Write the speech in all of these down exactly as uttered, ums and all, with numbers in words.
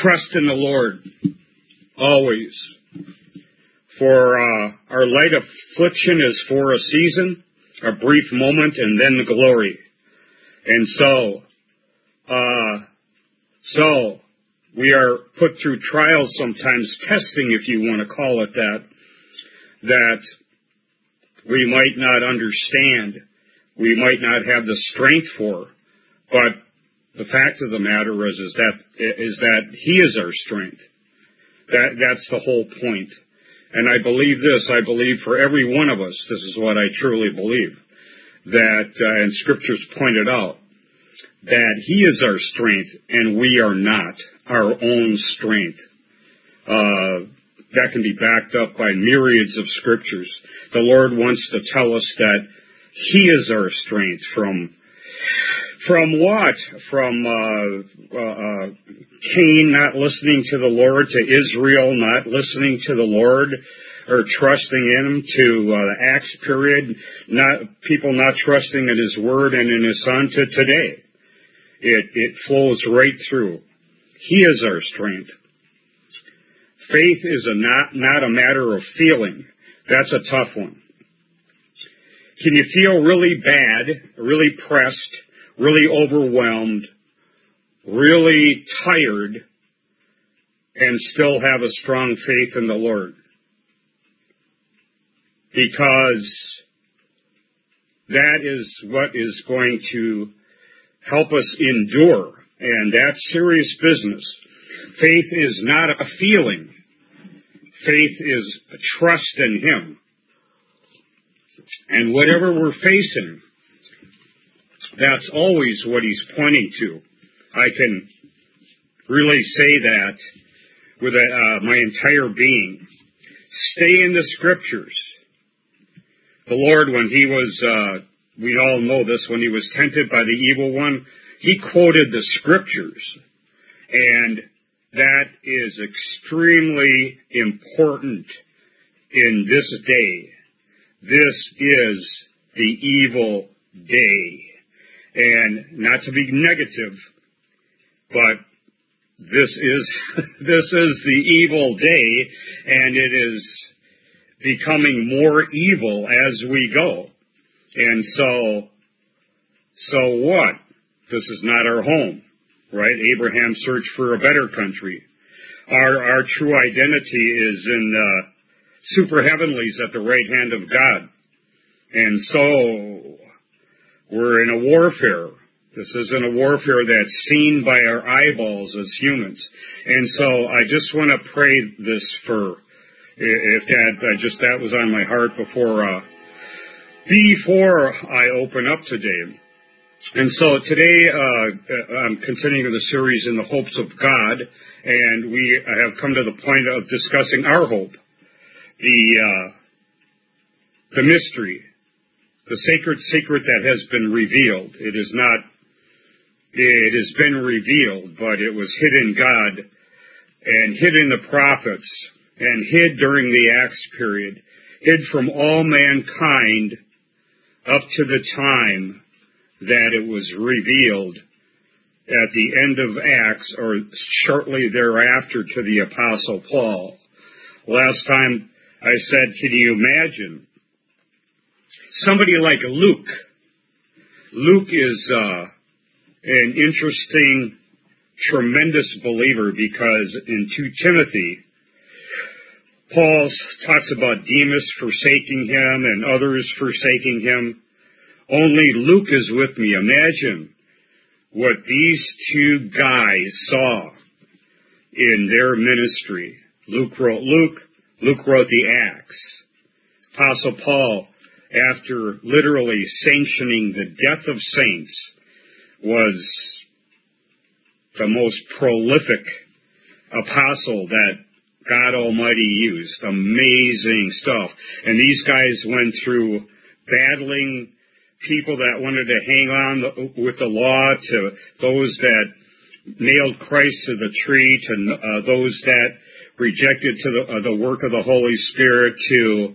Trust in the Lord, always. For uh, our light affliction is for a season, a brief moment, and then the glory. And so, uh, so, we are put through trials sometimes, testing, if you want to call it that, that we might not understand, we might not have the strength for, but the fact of the matter is, is that, is that He is our strength. That, that's the whole point. And I believe this, I believe for every one of us, this is what I truly believe, that, uh, and Scriptures pointed out, that He is our strength and we are not our own strength. Uh, that can be backed up by myriads of Scriptures. The Lord wants to tell us that He is our strength from From what? From uh, uh, uh, Cain not listening to the Lord, to Israel not listening to the Lord, or trusting in Him, to uh, the Acts period, not people not trusting in His Word and in His Son, to today. It, it flows right through. He is our strength. Faith is a not, not a matter of feeling. That's a tough one. Can you feel really bad, really pressed, really overwhelmed, really tired, and still have a strong faith in the Lord? Because that is what is going to help us endure, and that's serious business. Faith is not a feeling. Faith is a trust in Him. And whatever we're facing, that's always what He's pointing to. I can really say that with uh, my entire being. Stay in the Scriptures. The Lord, when He was, uh, we all know this, when He was tempted by the evil one, He quoted the Scriptures. And that is extremely important in this day. This is the evil day. And not to be negative, but this is, this is the evil day, and it is becoming more evil as we go. And so, so what? This is not our home, right? Abraham searched for a better country. Our, our true identity is in the super heavenlies at the right hand of God. And so, we're in a warfare. This isn't a warfare that's seen by our eyeballs as humans. And so I just want to pray this for, if that, I just, that was on my heart before, uh, before I open up today. And so today, uh, I'm continuing the series in the hopes of God, and we have come to the point of discussing our hope, the, uh, the mystery, the sacred secret that has been revealed. It is not, it has been revealed, but it was hid in God and hid in the prophets and hid during the Acts period, hid from all mankind up to the time that it was revealed at the end of Acts or shortly thereafter to the Apostle Paul. Last time I said, can you imagine somebody like Luke? Luke is uh, an interesting, tremendous believer because in Second Timothy, Paul talks about Demas forsaking him and others forsaking him. Only Luke is with me. Imagine what these two guys saw in their ministry. Luke wrote Luke. Luke wrote the Acts. Apostle Paul, after literally sanctioning the death of saints, was the most prolific apostle that God Almighty used. Amazing stuff. And these guys went through battling people that wanted to hang on with the law, to those that nailed Christ to the tree, to uh, those that rejected to the, uh, the work of the Holy Spirit, to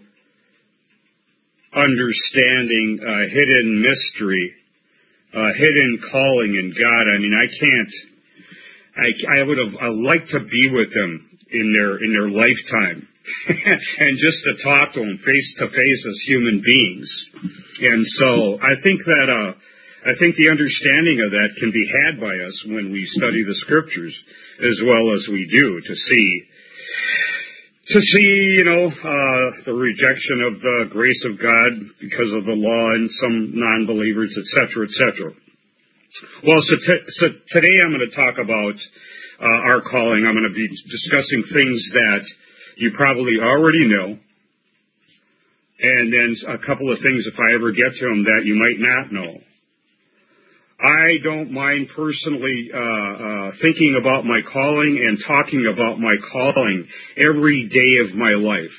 understanding uh, hidden mystery, uh, hidden calling in God. I mean, I can't, I, I would have I liked to be with them in their in their lifetime, and just to talk to them face to face as human beings. And so I think that uh, I think the understanding of that can be had by us when we study the Scriptures as well as we do to see. To see, you know, uh, the rejection of the grace of God because of the law and some non-believers, et cetera, et cetera. Well, so, t- so today I'm going to talk about uh, our calling. I'm going to be discussing things that you probably already know, and then a couple of things, if I ever get to them, that you might not know. I don't mind personally uh, uh, thinking about my calling and talking about my calling every day of my life.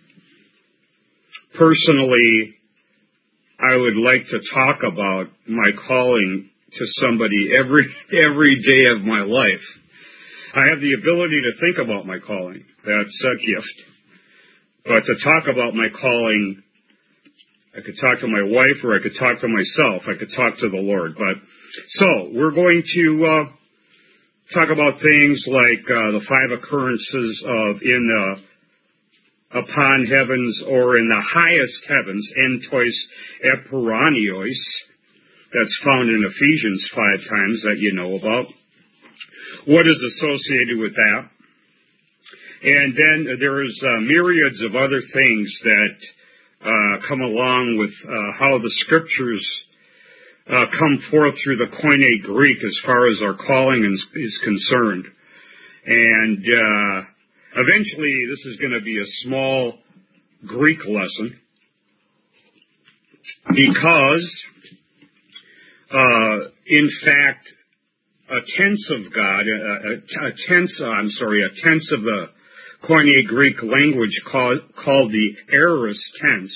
Personally, I would like to talk about my calling to somebody every every day of my life. I have the ability to think about my calling. That's a gift. But to talk about my calling, I could talk to my wife, or I could talk to myself. I could talk to the Lord. But so we're going to uh, talk about things like uh, the five occurrences of in the upon heavens, or in the highest heavens, entois eperanios. That's found in Ephesians five times that you know about. What is associated with that? And then there is uh, myriads of other things that Uh, come along with uh, how the Scriptures uh, come forth through the Koine Greek as far as our calling is, is concerned. And uh, eventually this is going to be a small Greek lesson, because uh, in fact a tense of God, a, a, a tense, I'm sorry, a tense of the Koine Greek language called, called the aorist tense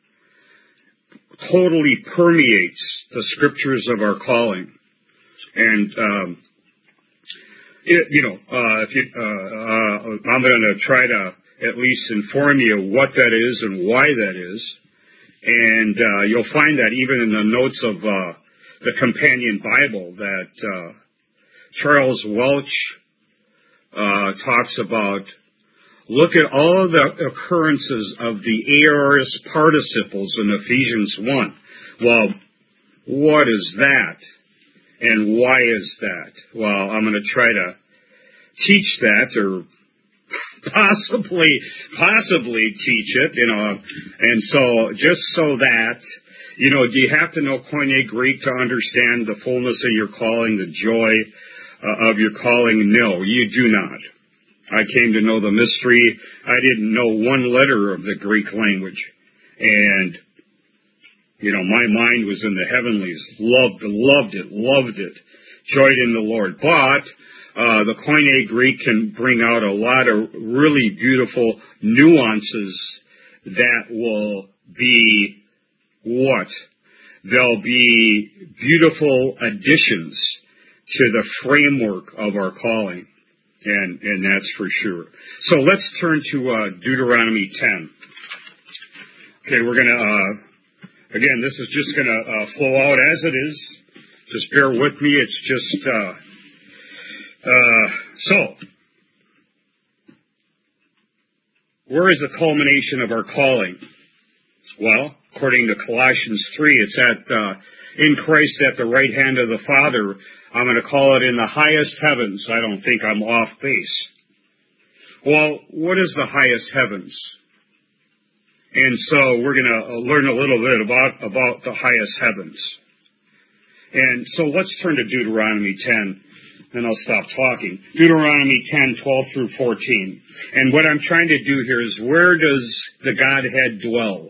totally permeates the Scriptures of our calling. And, um, it, you know, uh, if you, uh, uh, I'm going to try to at least inform you what that is and why that is. And uh, you'll find that even in the notes of uh, the Companion Bible that uh, Charles Welch uh, talks about. Look at all the occurrences of the aorist participles in Ephesians one. Well, what is that? And why is that? Well, I'm going to try to teach that, or possibly, possibly teach it, you know. And so, just so that, you know, do you have to know Koine Greek to understand the fullness of your calling, the joy uh, of your calling? No, you do not. I came to know the mystery. I didn't know one letter of the Greek language. And, you know, my mind was in the heavenlies. Loved, loved it, loved it. Joyed in the Lord. But uh, the Koine Greek can bring out a lot of really beautiful nuances that will be what? They'll be beautiful additions to the framework of our calling. And, and that's for sure. So let's turn to uh, Deuteronomy ten. Okay, we're going to, uh, again, this is just going to uh, flow out as it is. Just bear with me. It's just, uh, uh, so, where is the culmination of our calling? Well, according to Colossians three, it's at, uh, in Christ at the right hand of the Father. I'm going to call it in the highest heavens. I don't think I'm off base. Well, what is the highest heavens? And so we're going to learn a little bit about, about the highest heavens. And so let's turn to Deuteronomy ten, and I'll stop talking. Deuteronomy ten, twelve through fourteen. And what I'm trying to do here is, where does the Godhead dwell?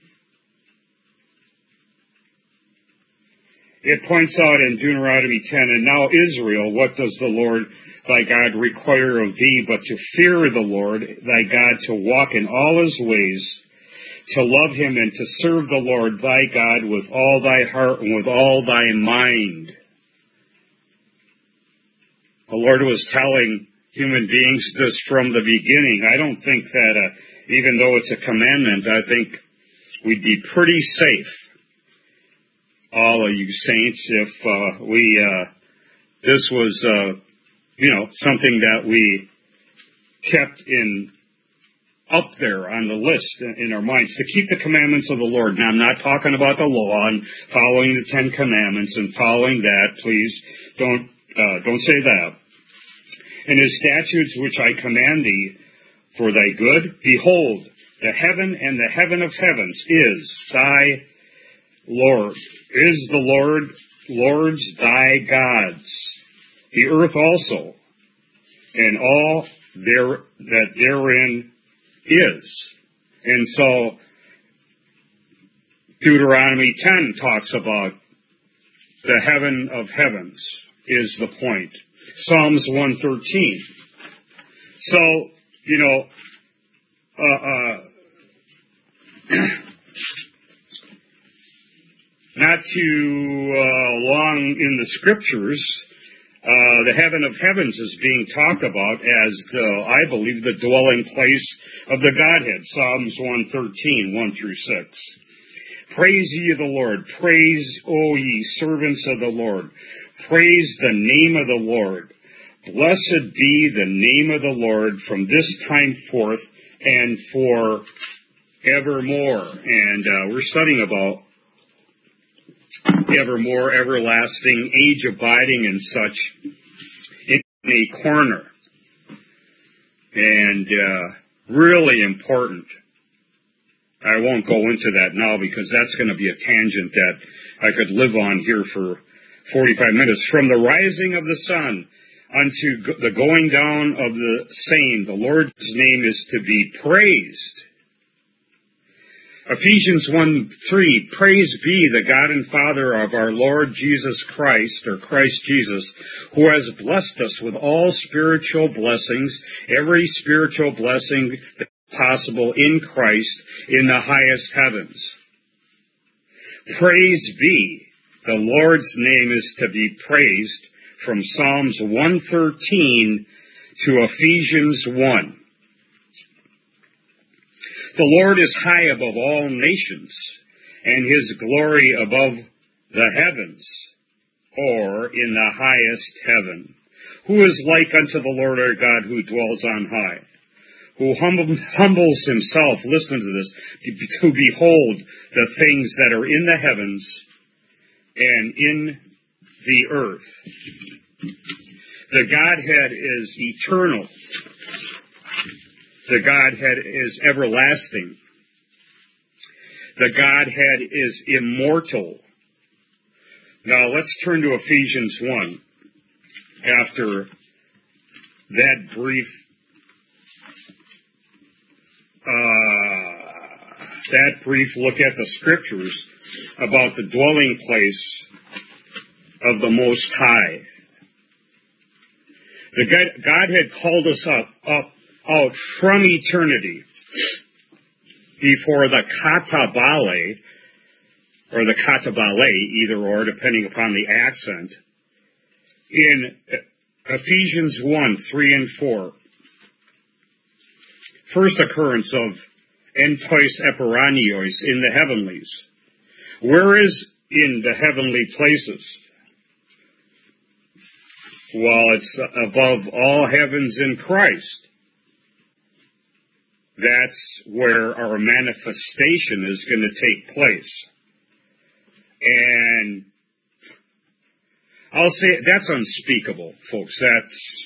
It points out in Deuteronomy ten, and now Israel, what does the Lord thy God require of thee but to fear the Lord thy God, to walk in all his ways, to love him and to serve the Lord thy God with all thy heart and with all thy mind. The Lord was telling human beings this from the beginning. I don't think that, uh, even though it's a commandment, I think we'd be pretty safe, all of you saints, if uh, we, uh, this was, uh, you know, something that we kept in up there on the list in our minds, to keep the commandments of the Lord. Now, I'm not talking about the law and following the Ten Commandments and following that. Please don't uh, don't say that. And his statutes which I command thee for thy good, behold, the heaven and the heaven of heavens is thy Lord, is the Lord, Lord's thy gods, the earth also, and all there that therein is. And so Deuteronomy ten talks about the heaven of heavens is the point. Psalms one thirteen. So, you know, uh, uh, not too uh, long in the scriptures, Uh, the heaven of heavens is being talked about as, the, I believe, the dwelling place of the Godhead. Psalms one thirteen, one through six. Praise ye the Lord. Praise, O ye servants of the Lord. Praise the name of the Lord. Blessed be the name of the Lord from this time forth and for evermore. And uh, we're studying about evermore, everlasting, age abiding, and such in a corner. And uh, really important. I won't go into that now because that's going to be a tangent that I could live on here for forty-five minutes. From the rising of the sun unto the going down of the same, the Lord's name is to be praised. Ephesians one three, praise be the God and Father of our Lord Jesus Christ, or Christ Jesus, who has blessed us with all spiritual blessings, every spiritual blessing possible in Christ in the highest heavens. Praise be, the Lord's name is to be praised, from Psalms one thirteen to Ephesians one. The Lord is high above all nations, and his glory above the heavens, or in the highest heaven. Who is like unto the Lord our God, who dwells on high, who hum- humbles himself, listen to this, to, to behold the things that are in the heavens and in the earth. The Godhead is eternal. The Godhead is everlasting. The Godhead is immortal. Now let's turn to Ephesians one. After that brief, uh, that brief look at the scriptures about the dwelling place of the Most High. The God, Godhead called us up, up out from eternity before the katabale, or the katabale, either or, depending upon the accent, in Ephesians one, three and four. First occurrence of entois eperanios in the heavenlies. Where is in the heavenly places? Well, it's above all heavens in Christ. That's where our manifestation is going to take place. And I'll say that's unspeakable, folks. That's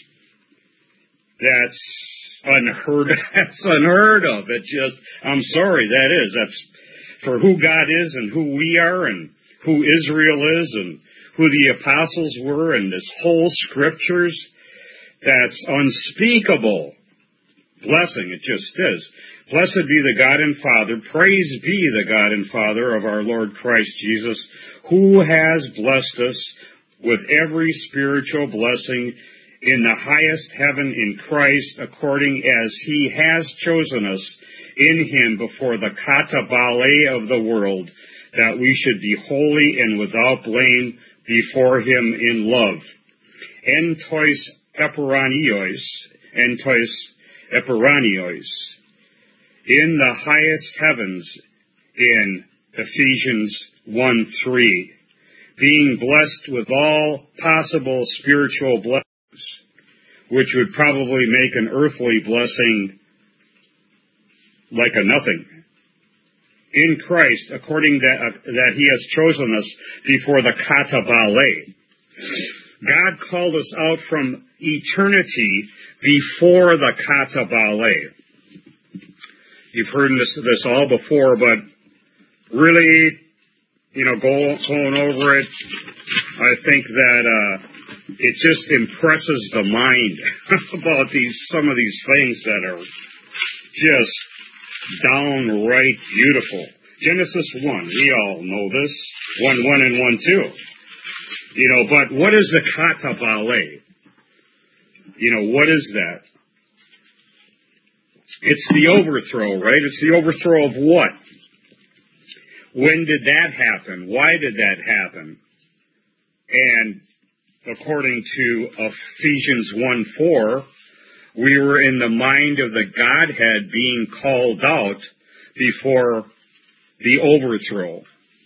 that's unheard of. That's unheard of. It just, I'm sorry, that is. That's for who God is and who we are and who Israel is and who the apostles were and this whole scriptures. That's unspeakable blessing. It just is. Blessed be the God and Father, praise be the God and Father of our Lord Christ Jesus, who has blessed us with every spiritual blessing in the highest heaven in Christ, according as he has chosen us in him before the katabale of the world, that we should be holy and without blame before him in love. Entois eperanios, entois eperanios, in the highest heavens in Ephesians one three, being blessed with all possible spiritual blessings. which would probably make an earthly blessing like a nothing. In Christ, according that, uh, that he has chosen us before the kata bale. God called us out from eternity before the kata bale. You've heard this, this all before, but really, you know, go, going over it, I think that uh, it just impresses the mind about these some of these things that are just downright beautiful. Genesis one, we all know this, one one and one two. You know, but what is the kata bale? You know, what is that? It's the overthrow, right? It's the overthrow of what? When did that happen? Why did that happen? And according to Ephesians one four, we were in the mind of the Godhead being called out before the overthrow.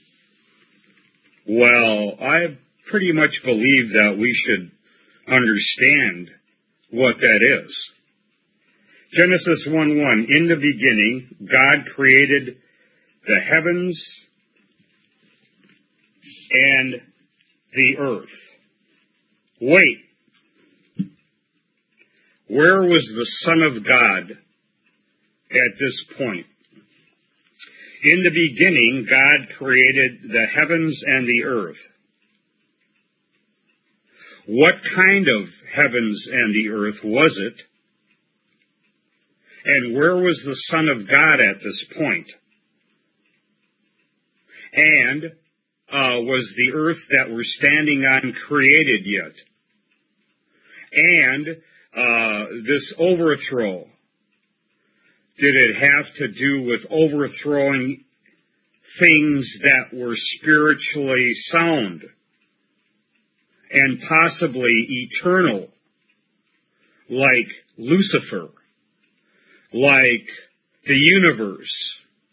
Well, I pretty much believe that we should understand what that is. Genesis one one, in the beginning, God created the heavens and the earth. Wait. Where was the Son of God at this point? In the beginning, God created the heavens and the earth. What kind of heavens and the earth was it? And where was the Son of God at this point? And uh, was the earth that we're standing on created yet? And uh, this overthrow, did it have to do with overthrowing things that were spiritually sound and possibly eternal, like Lucifer, like the universe,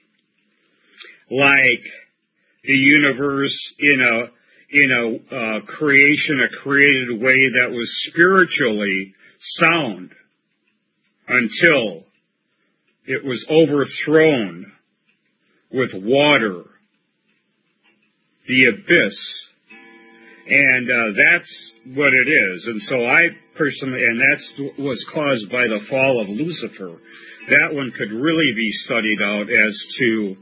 like the universe in a in a uh, creation, a created way that was spiritually sound until it was overthrown with water, the abyss. And uh, that's what it is. And so I personally, and that's was caused by the fall of Lucifer. That one could really be studied out as to,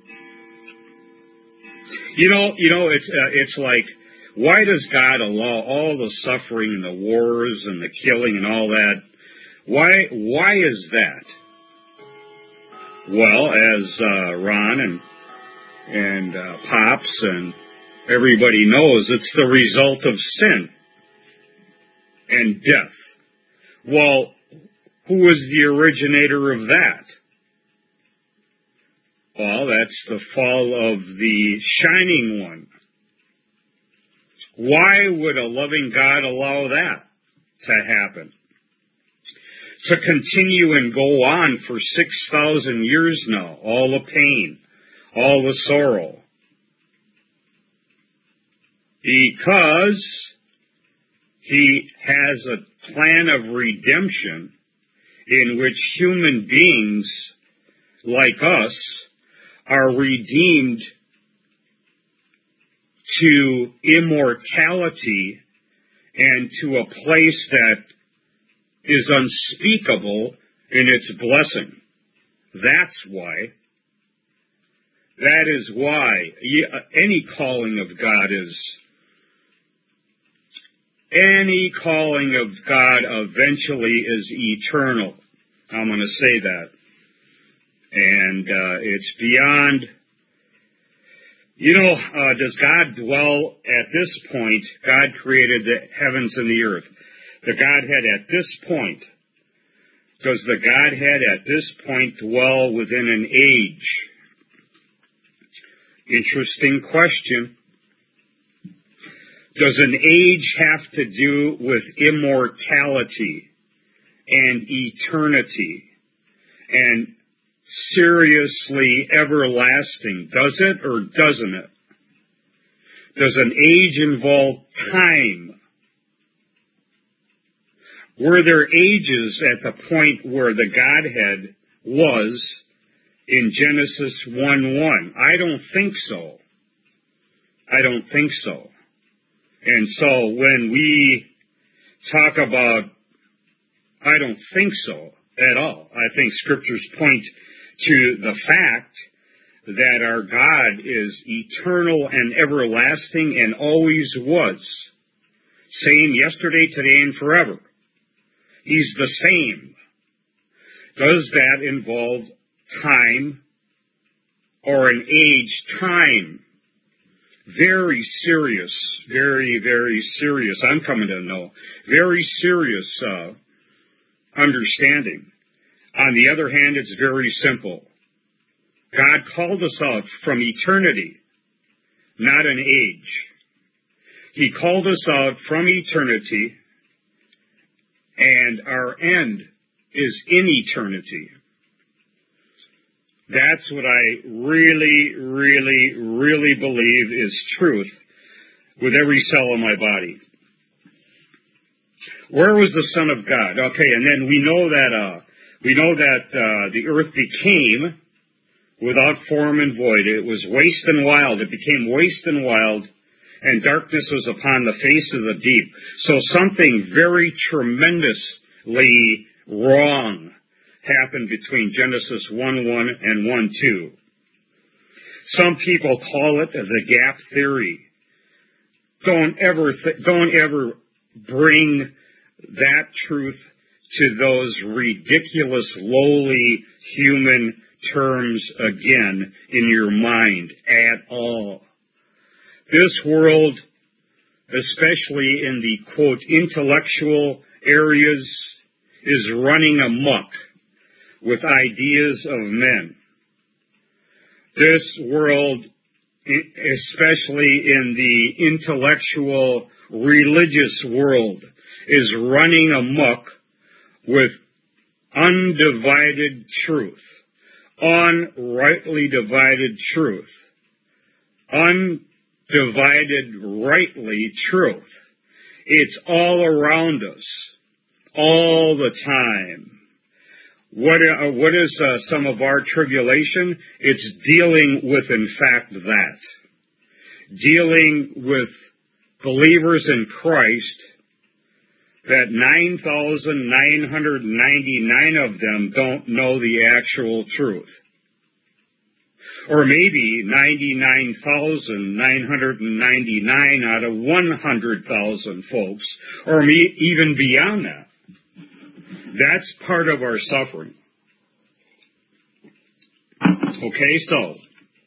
you know, you know, it's uh, it's like, why does God allow all the suffering and the wars and the killing and all that? Why why is that? Well, as uh, Ron and and uh, Pops and everybody knows, it's the result of sin and death. Well, who was the originator of that? Well, that's the fall of the Shining One. Why would a loving God allow that to happen? To continue and go on for six thousand years now, all the pain, all the sorrow. Because he has a plan of redemption in which human beings like us are redeemed to immortality and to a place that is unspeakable in its blessing. That's why. That is why any calling of God is, any calling of God eventually is eternal. I'm going to say that. And uh, it's beyond, you know, uh, does God dwell at this point? God created the heavens and the earth. The Godhead at this point, does the Godhead at this point dwell within an age? Interesting question. Does an age have to do with immortality and eternity and seriously everlasting? Does it or doesn't it? Does an age involve time? Were there ages at the point where the Godhead was in Genesis one one? I don't think so. I don't think so. And so when we talk about, I don't think so at all. I think scriptures point to the fact that our God is eternal and everlasting and always was. Same yesterday, today, and forever. He's the same. Does that involve time or an age? Time. Very serious, very, very serious. I'm coming to know. Very serious uh, understanding. On the other hand, it's very simple. God called us out from eternity, not an age. He called us out from eternity, and our end is in eternity. That's what I really, really, really believe is truth with every cell in my body. Where was the Son of God? Okay, and then we know that uh, we know that uh, the earth became without form and void. It was waste and wild. It became waste and wild, and darkness was upon the face of the deep. So something very tremendously wrong happened between Genesis one one and one two. Some people call it the gap theory. Don't ever, th- don't ever bring that truth to those ridiculous, lowly human terms again in your mind at all. This world, especially in the, quote, intellectual areas, is running amok with ideas of men. This world, especially in the intellectual, religious world, is running amok with undivided truth, unrightly divided truth, undivided rightly truth. It's all around us, all the time. What, uh, what is uh, some of our tribulation? It's dealing with, in fact, that. Dealing with believers in Christ, that nine thousand nine hundred ninety-nine of them don't know the actual truth. Or maybe ninety-nine thousand nine hundred ninety-nine out of one hundred thousand folks, or me, even beyond that. That's part of our suffering. Okay, so,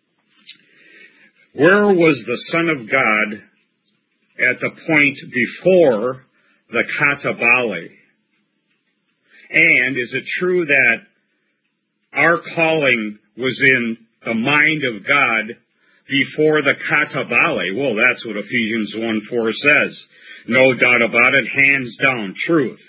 where was the Son of God at the point before the Katabale? And is it true that our calling was in the mind of God before the Katabale? Well, that's what Ephesians one four says. No doubt about it, hands down, truth.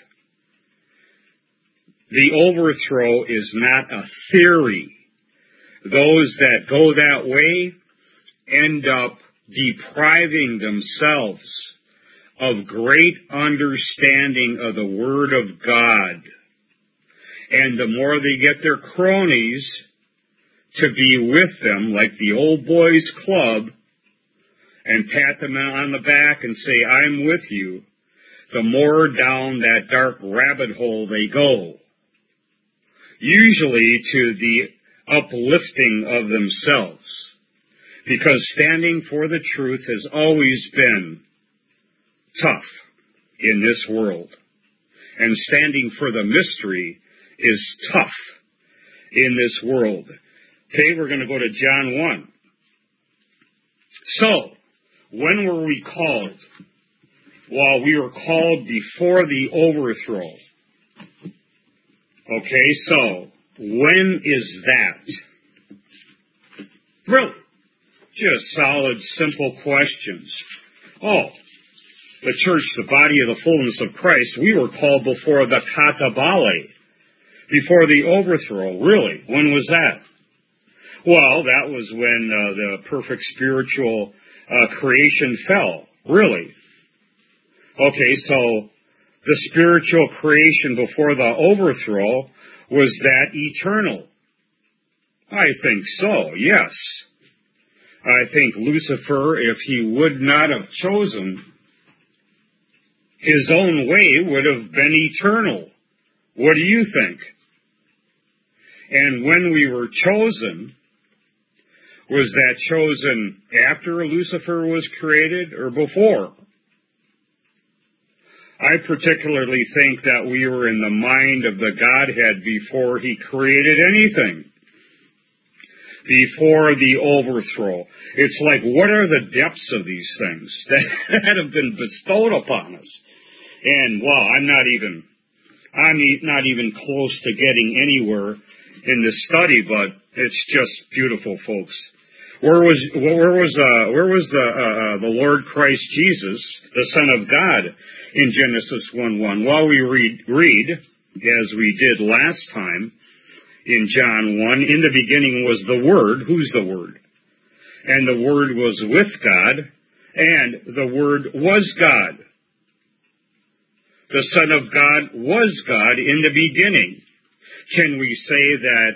The overthrow is not a theory. Those that go that way end up depriving themselves of great understanding of the Word of God. And the more they get their cronies to be with them, like the old boys club, and pat them on the back and say, I'm with you, the more down that dark rabbit hole they go. Usually to the uplifting of themselves. Because standing for the truth has always been tough in this world. And standing for the mystery is tough in this world. Okay, we're going to go to John one. So, when were we called? Well, we were called before the overthrow. Okay, so, when is that? Really? Just solid, simple questions. Oh, the church, the body of the fullness of Christ, we were called before the Katabale, before the overthrow. Really? When was that? Well, that was when uh, the perfect spiritual uh, creation fell. Really? Okay, so the spiritual creation before the overthrow, was that eternal? I think so, yes. I think Lucifer, if he would not have chosen his own way, would have been eternal. What do you think? And when we were chosen, was that chosen after Lucifer was created or before? I particularly think that we were in the mind of the Godhead before he created anything. Before the overthrow. It's like, what are the depths of these things that, that have been bestowed upon us? And, well, I'm not even, I'm not even close to getting anywhere in this study, but it's just beautiful, folks. Where was, where was, uh, where was the, uh, the Lord Christ Jesus, the Son of God, in Genesis one one? Well, we read, read, as we did last time, in John one, in the beginning was the Word. Who's the Word? And the Word was with God, and the Word was God. The Son of God was God in the beginning. Can we say that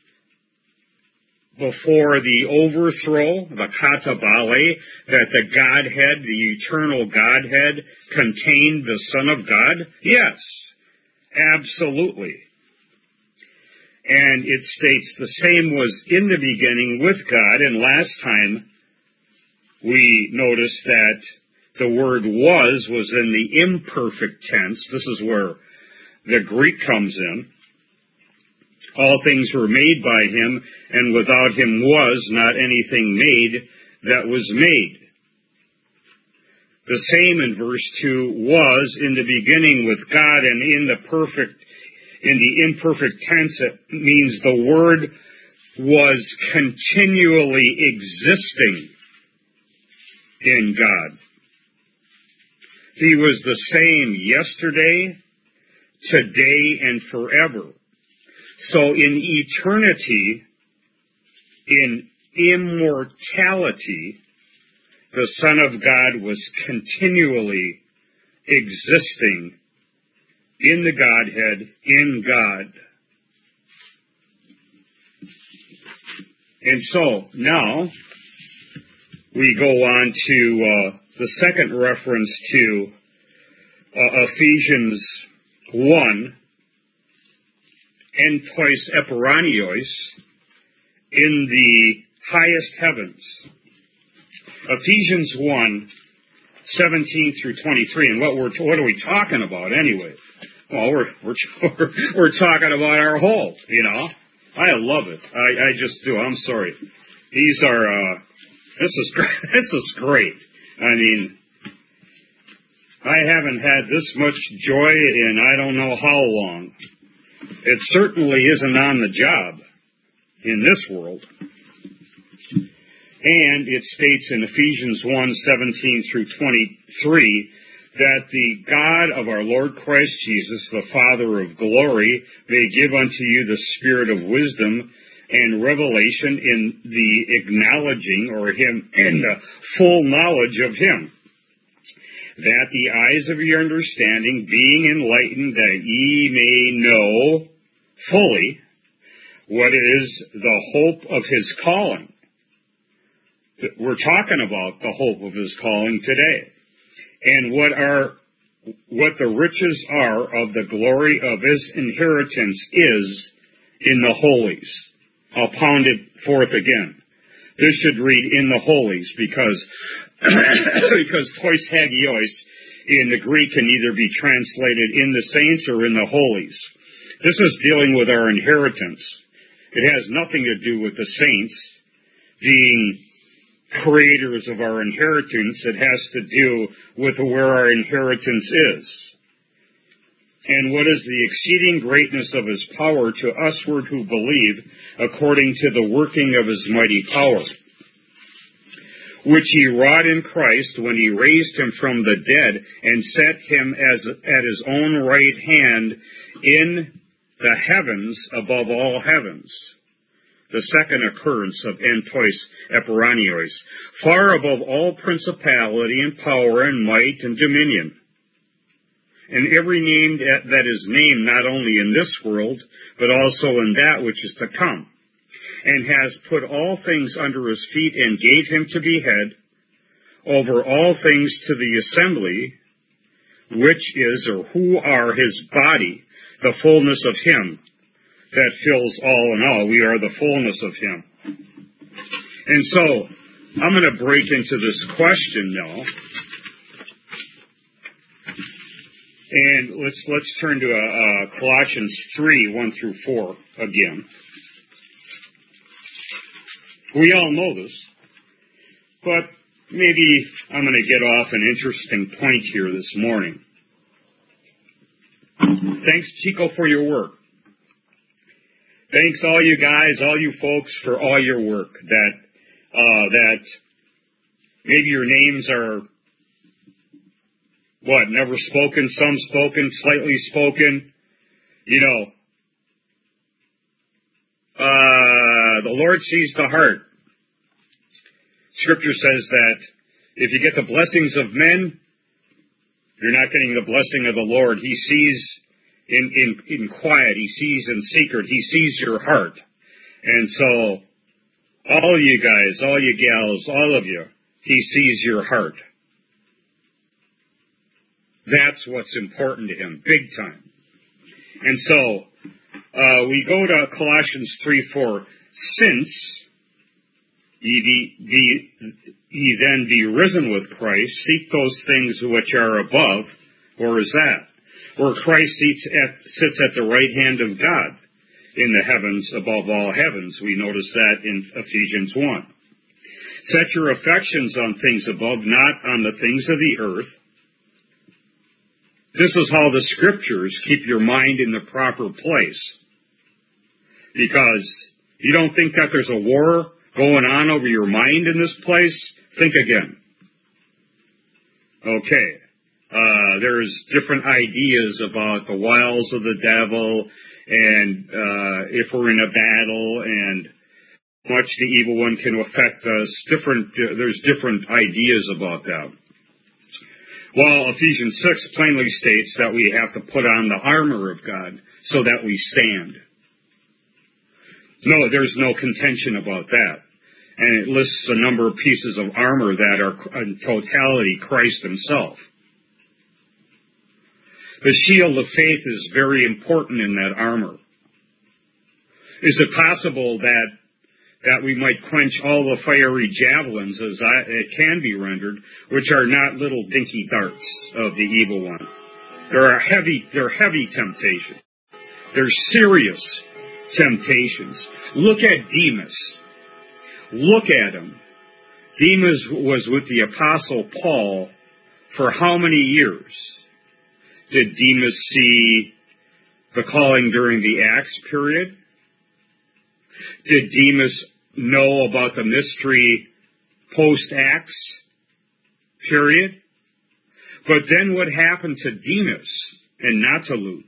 before the overthrow, the katabale, that the Godhead, the eternal Godhead, contained the Son of God? Yes, absolutely. And it states the same was in the beginning with God, and last time we noticed that the word was was in the imperfect tense. This is where the Greek comes in. All things were made by him, and without him was not anything made that was made. The same in verse two was in the beginning with God, and in the perfect In the imperfect tense, it means the Word was continually existing in God. He was the same yesterday, today, and forever. So in eternity, in immortality, the Son of God was continually existing in the Godhead, in God. And so, now, we go on to uh, the second reference to uh, Ephesians one, entois eperanios, in the highest heavens. Ephesians one, seventeen through twenty-three, and what we're what are we talking about anyway? Well, we're we're we're talking about our hope, you know. I love it. I, I just do. I'm sorry. These are uh, this is great. This is great. I mean, I haven't had this much joy in I don't know how long. It certainly isn't on the job in this world. And it states in Ephesians one, seventeen through twenty-three, that the God of our Lord Christ Jesus, the Father of glory, may give unto you the spirit of wisdom and revelation in the acknowledging, or him, in the full knowledge of him, that the eyes of your understanding being enlightened, that ye may know fully what is the hope of his calling. We're talking about the hope of his calling today. And what are, what the riches are of the glory of his inheritance is in the holies. I'll pound it forth again. This should read in the holies because, because tois hagios in the Greek can either be translated in the saints or in the holies. This is dealing with our inheritance. It has nothing to do with the saints being creators of our inheritance. It has to do with where our inheritance is. And what is the exceeding greatness of his power to usward who believe, according to the working of his mighty power, which he wrought in Christ when he raised him from the dead and set him as at his own right hand in the heavens above all heavens. The second occurrence of entois eperanios, far above all principality and power and might and dominion, and every name that is named not only in this world, but also in that which is to come, and has put all things under his feet and gave him to be head over all things to the assembly, which is or who are his body, the fullness of him that fills all in all. We are the fullness of him. And so, I'm going to break into this question now. And let's let's turn to uh, uh, Colossians three, one through four again. We all know this, but maybe I'm going to get off an interesting point here this morning. Thanks, Chico, for your work. Thanks, all you guys, all you folks, for all your work. That uh, that maybe your names are what, never spoken, some spoken, slightly spoken. You know, uh, the Lord sees the heart. Scripture says that if you get the blessings of men, you're not getting the blessing of the Lord. He sees in, in, in quiet. He sees in secret. He sees your heart. And so, all you guys, all you gals, all of you, he sees your heart. That's what's important to him, big time. And so, uh, we go to Colossians three four. Since ye, be, be, ye then be risen with Christ, seek those things which are above. Where is that? Where Christ sits at, sits at the right hand of God in the heavens, above all heavens. We notice that in Ephesians one. Set your affections on things above, not on the things of the earth. This is how the Scriptures keep your mind in the proper place. Because you don't think that there's a war going on over your mind in this place? Think again. Okay. Uh, there's different ideas about the wiles of the devil, and uh, if we're in a battle, and how much the evil one can affect us. Different. Uh, there's different ideas about that. Well, Ephesians six plainly states that we have to put on the armor of God so that we stand. No, there's no contention about that. And it lists a number of pieces of armor that are in totality Christ himself. The shield of faith is very important in that armor. Is it possible that that we might quench all the fiery javelins, as I, it can be rendered, which are not little dinky darts of the evil one? There are heavy, they're heavy temptations. They're serious temptations. Look at Demas. Look at him. Demas was with the Apostle Paul for how many years? Did Demas see the calling during the Acts period? Did Demas know about the mystery post-Acts period? But then what happened to Demas and not to Luke?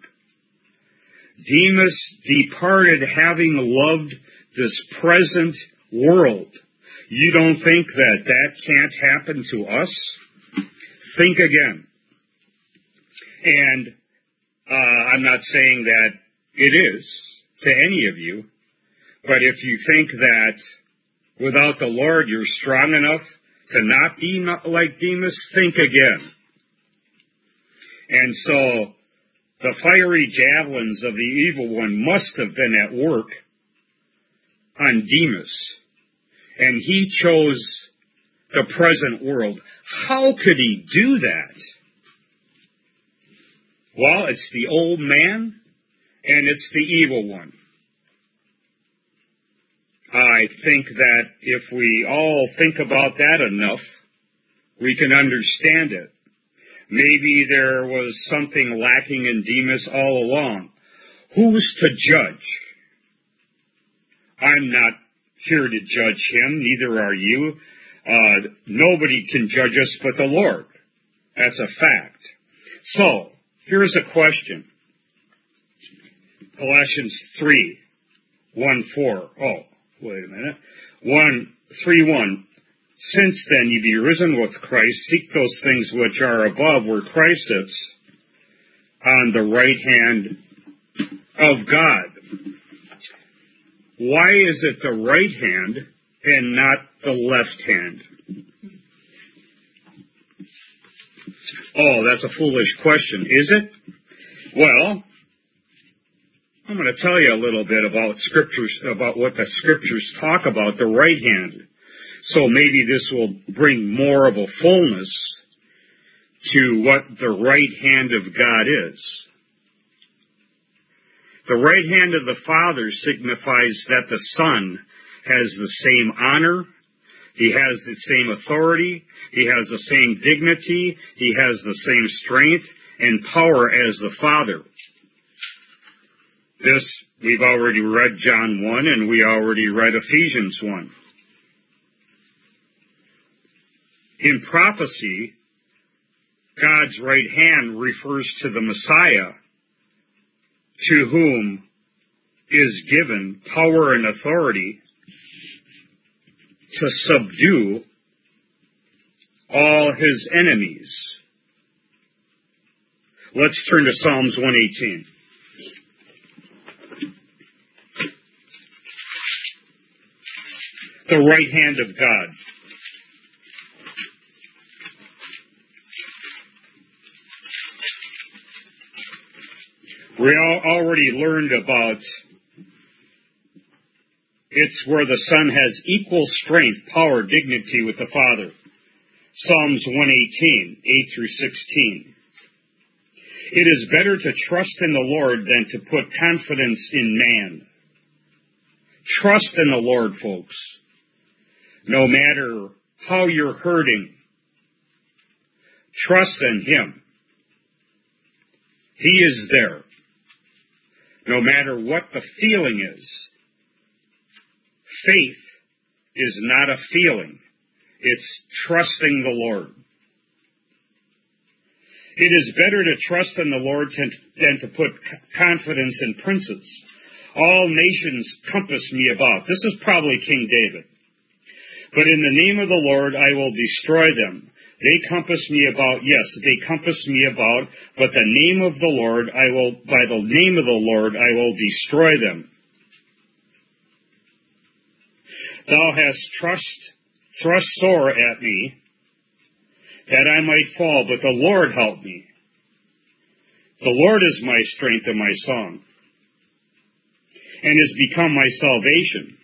Demas departed having loved this present world. You don't think that that can't happen to us? Think again. And uh, I'm not saying that it is to any of you, but if you think that without the Lord you're strong enough to not be not like Demas, think again. And so the fiery javelins of the evil one must have been at work on Demas. And he chose the present world. How could he do that? Well, it's the old man and it's the evil one. I think that if we all think about that enough, we can understand it. Maybe there was something lacking in Demas all along. Who's to judge? I'm not here to judge him, neither are you. Uh, nobody can judge us but the Lord. That's a fact. So, here's a question. Colossians three, one, four. Oh, wait a minute. one, three, one. Since then ye be risen with Christ, seek those things which are above where Christ sits, on the right hand of God. Why is it the right hand and not the left hand? Oh, that's a foolish question, is it? Well, I'm going to tell you a little bit about scriptures, about what the scriptures talk about the right hand. So maybe this will bring more of a fullness to what the right hand of God is. The right hand of the Father signifies that the Son has the same honor, he has the same authority, he has the same dignity, he has the same strength and power as the Father. This, we've already read John one, and we already read Ephesians one. In prophecy, God's right hand refers to the Messiah, to whom is given power and authority to subdue all his enemies. Let's turn to Psalms one eighteen. The right hand of God. We all already learned about it's where the Son has equal strength, power, dignity with the Father. Psalms one eighteen, eight through sixteen. It is better to trust in the Lord than to put confidence in man. Trust in the Lord, folks. No matter how you're hurting, trust in Him. He is there. No matter what the feeling is. Faith is not a feeling. It's trusting the Lord. It is better to trust in the Lord than to put confidence in princes. All nations compass me about. This is probably King David. But in the name of the Lord I will destroy them. They compass me about, yes, they compass me about, but the name of the Lord I will, by the name of the Lord I will destroy them. Thou hast trust, thrust sore at me, that I might fall, but the Lord help me. The Lord is my strength and my song, and has become my salvation.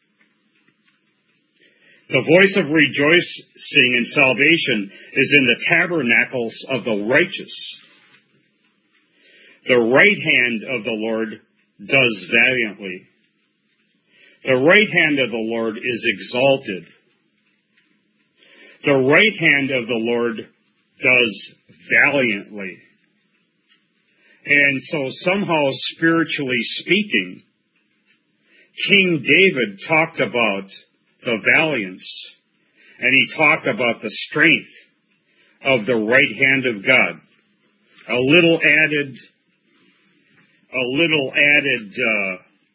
The voice of rejoicing and salvation is in the tabernacles of the righteous. The right hand of the Lord does valiantly. The right hand of the Lord is exalted. The right hand of the Lord does valiantly. And so somehow, spiritually speaking, King David talked about the valiance, and he talked about the strength of the right hand of God. A little added, a little added, uh,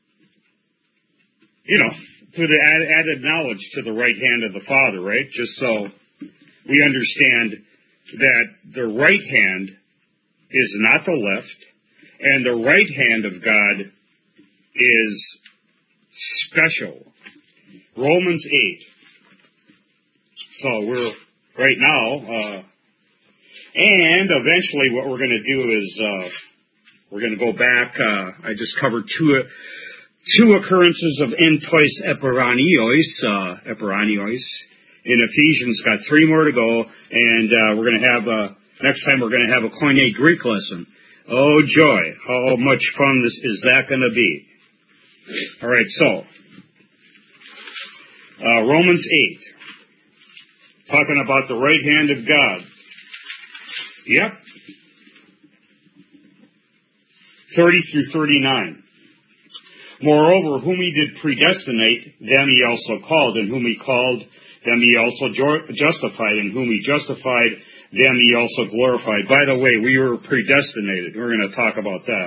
you know, to the added knowledge to the right hand of the Father, right? Just so we understand that the right hand is not the left, and the right hand of God is special. Romans eight. So we're right now, uh, and eventually what we're going to do is uh, we're going to go back. Uh, I just covered two two occurrences of entois eperanios, uh, eperanios in Ephesians. Got three more to go, and uh, we're going to have uh, next time we're going to have a Koine Greek lesson. Oh joy! How much fun this is that going to be? All right, so. Uh, Romans eight, talking about the right hand of God. Yep. thirty through thirty-nine. Moreover, whom he did predestinate, them he also called, and whom he called, them he also justified, and whom he justified, them he also glorified. By the way, we were predestinated. We're going to talk about that.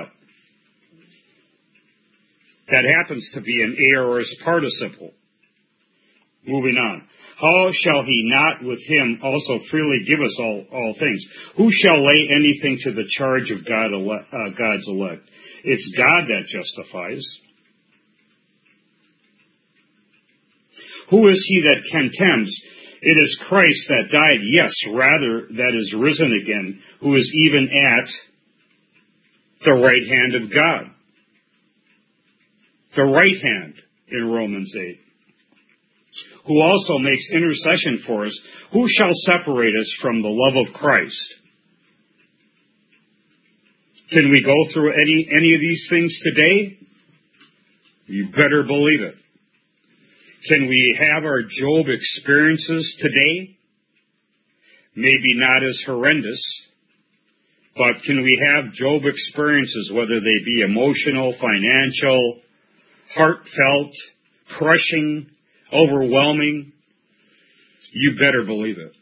That happens to be an aorist participle. Moving on. How shall he not with him also freely give us all, all things? Who shall lay anything to the charge of God, ele- uh, God's elect? It's God that justifies. Who is he that contends? It is Christ that died, yes, rather that is risen again, who is even at the right hand of God. The right hand in Romans eight. Who also makes intercession for us. Who shall separate us from the love of Christ? Can we go through any, any of these things today? You better believe it. Can we have our Job experiences today? Maybe not as horrendous, but can we have Job experiences, whether they be emotional, financial, heartfelt, crushing, overwhelming? You better believe it.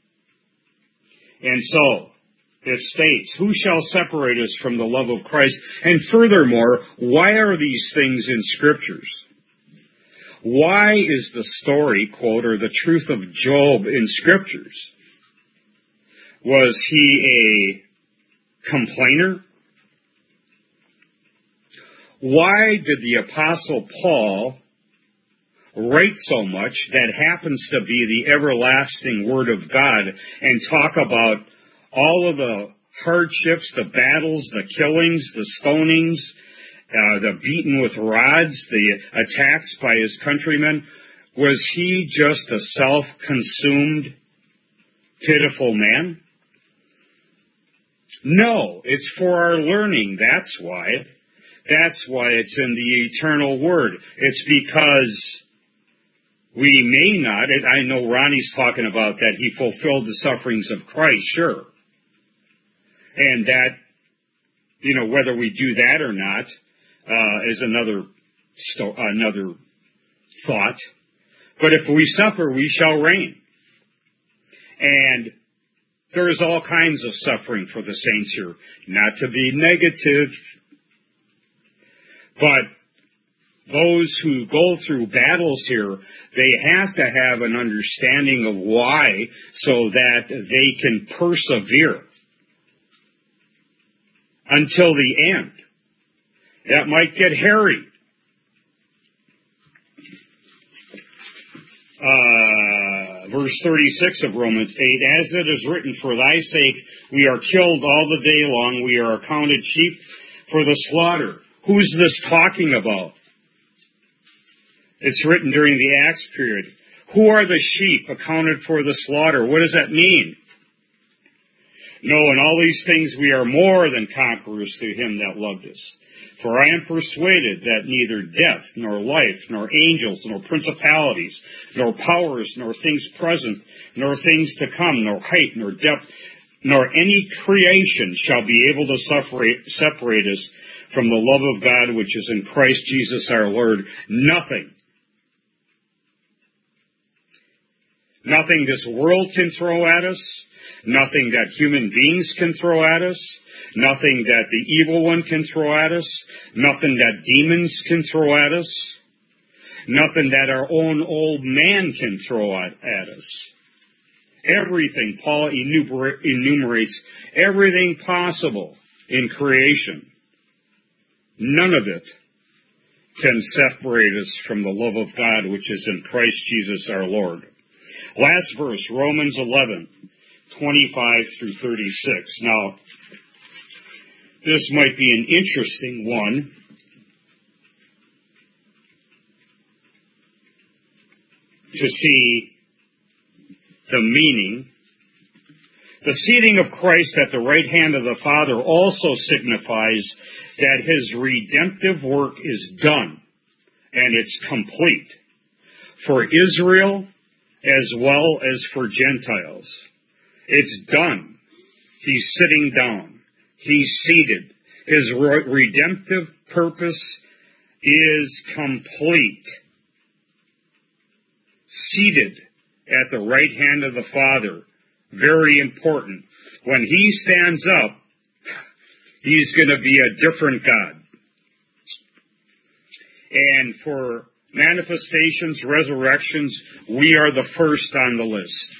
And so, it states, who shall separate us from the love of Christ? And furthermore, why are these things in Scriptures? Why is the story, quote, or the truth of Job in Scriptures? Was he a complainer? Why did the Apostle Paul write so much that happens to be the everlasting Word of God and talk about all of the hardships, the battles, the killings, the stonings, uh, the beaten with rods, the attacks by his countrymen? Was he just a self-consumed, pitiful man? No, it's for our learning. That's why. That's why it's in the eternal Word. It's because we may not, I know Ronnie's talking about that he fulfilled the sufferings of Christ, sure. And that, you know, whether we do that or not, uh, is another, sto- another thought. But if we suffer, we shall reign. And there is all kinds of suffering for the saints here. Not to be negative, but those who go through battles here, they have to have an understanding of why, so that they can persevere until the end. That might get hairy. Uh, verse thirty-six of Romans eight, as it is written, for thy sake we are killed all the day long, we are accounted sheep for the slaughter. Who's this talking about? It's written during the Acts period. Who are the sheep accounted for the slaughter? What does that mean? No, in all these things we are more than conquerors through him that loved us. For I am persuaded that neither death, nor life, nor angels, nor principalities, nor powers, nor things present, nor things to come, nor height, nor depth, nor any creation shall be able to separate, separate us from the love of God which is in Christ Jesus our Lord. Nothing. Nothing this world can throw at us. Nothing that human beings can throw at us. Nothing that the evil one can throw at us. Nothing that demons can throw at us. Nothing that our own old man can throw at, at us. Everything, Paul enumer- enumerates everything possible in creation. None of it can separate us from the love of God which is in Christ Jesus our Lord. Last verse, Romans eleven, twenty-five through thirty-six. Now, this might be an interesting one. To see the meaning. The seating of Christ at the right hand of the Father also signifies that his redemptive work is done and it's complete for Israel as well as for Gentiles. It's done. He's sitting down. He's seated. His re- redemptive purpose is complete. Seated at the right hand of the Father. Very important. When he stands up, he's going to be a different God. And for manifestations, resurrections, we are the first on the list.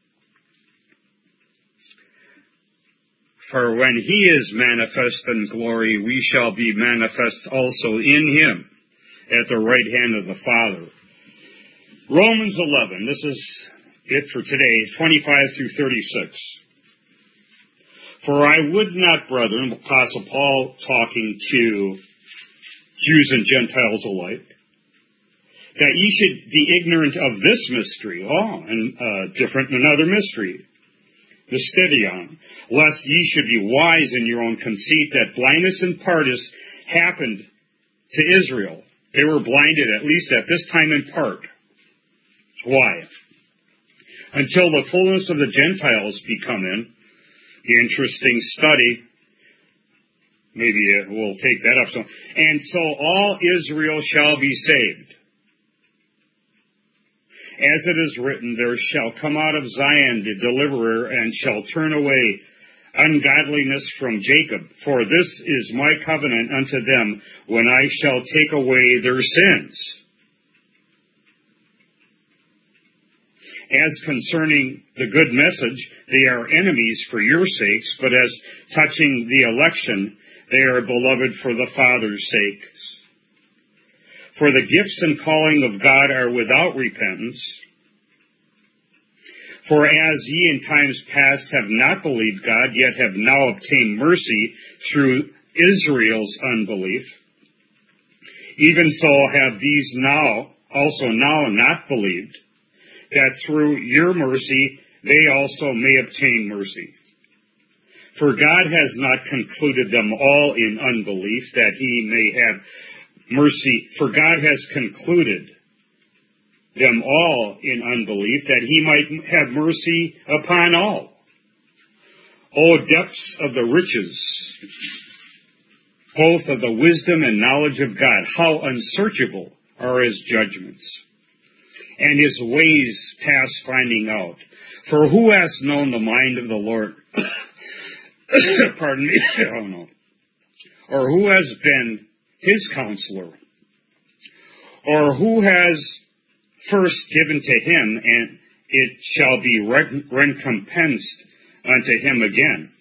For when he is manifest in glory, we shall be manifest also in him at the right hand of the Father. Romans eleven, this is it for today, twenty-five through thirty-six. For I would not, brethren, Apostle Paul talking to Jews and Gentiles alike, that ye should be ignorant of this mystery. Oh, and uh, different than another mystery. Mystidion, lest ye should be wise in your own conceit, that blindness in part is happened to Israel. They were blinded, at least at this time, in part. Why? Until the fullness of the Gentiles be come in. Interesting study. Maybe we'll take that up. So, and so all Israel shall be saved. As it is written, there shall come out of Zion the deliverer, and shall turn away ungodliness from Jacob. For this is my covenant unto them, when I shall take away their sins. As concerning the good message, they are enemies for your sakes, but as touching the election, they are beloved for the Father's sakes. For the gifts and calling of God are without repentance. For as ye in times past have not believed God, yet have now obtained mercy through Israel's unbelief, even so have these now also now not believed, that through your mercy they also may obtain mercy. For God has not concluded them all in unbelief, that he may have mercy, for God has concluded them all in unbelief, that he might have mercy upon all. O depths of the riches, both of the wisdom and knowledge of God, how unsearchable are his judgments, and his ways past finding out. For who has known the mind of the Lord? Pardon me, oh no. Or who has been his counselor? Or who has first given to him, and it shall be recompensed unto him again?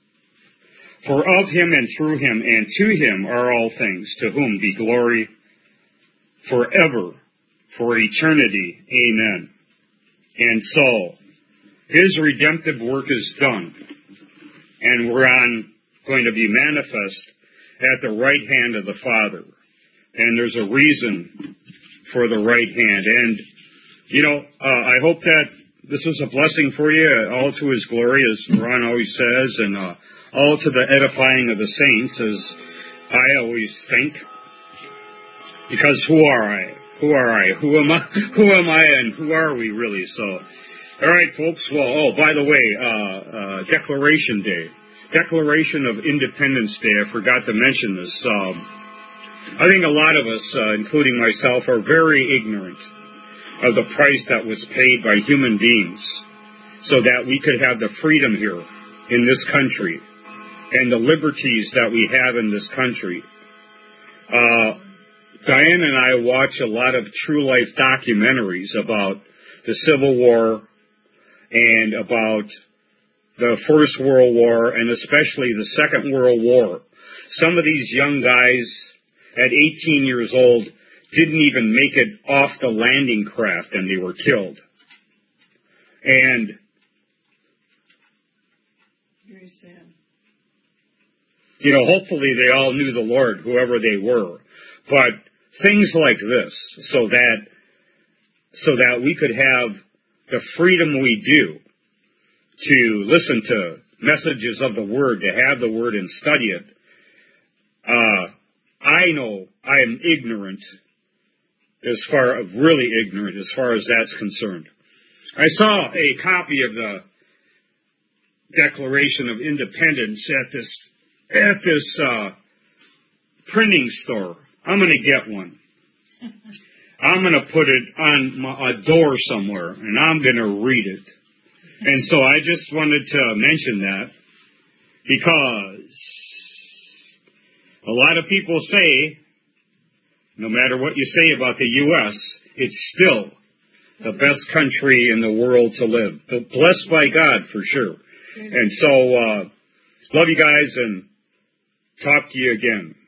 For of him and through him and to him are all things, to whom be glory forever, for eternity. Amen. And so, his redemptive work is done, and we're on going to be manifest at the right hand of the Father. And there's a reason for the right hand. And, you know, uh, I hope that this was a blessing for you, all to his glory, as Ron always says, and uh, all to the edifying of the saints, as I always think. Because who are I? Who are I? Who am I? Who am I and who are we really? So, all right, folks. Well, oh, by the way, uh, uh, Declaration Day. Declaration of Independence Day. I forgot to mention this. Um, I think a lot of us, uh, including myself, are very ignorant of the price that was paid by human beings so that we could have the freedom here in this country and the liberties that we have in this country. Uh, Diane and I watch a lot of true life documentaries about the Civil War and about the First World War, and especially the Second World War. Some of these young guys at eighteen years old didn't even make it off the landing craft, and they were killed. And very sad. You know, hopefully they all knew the Lord, whoever they were. But things like this, so that so that we could have the freedom we do to listen to messages of the Word, to have the Word and study it. Uh, I know I am ignorant, as far of really ignorant as far as that's concerned. I saw a copy of the Declaration of Independence at this at this uh, printing store. I'm going to get one. I'm going to put it on my, a door somewhere, and I'm going to read it. And so I just wanted to mention that because a lot of people say No matter what you say about the U S, it's still the best country in the world to live. Blessed by God, for sure. And so, uh, love you guys, and talk to you again.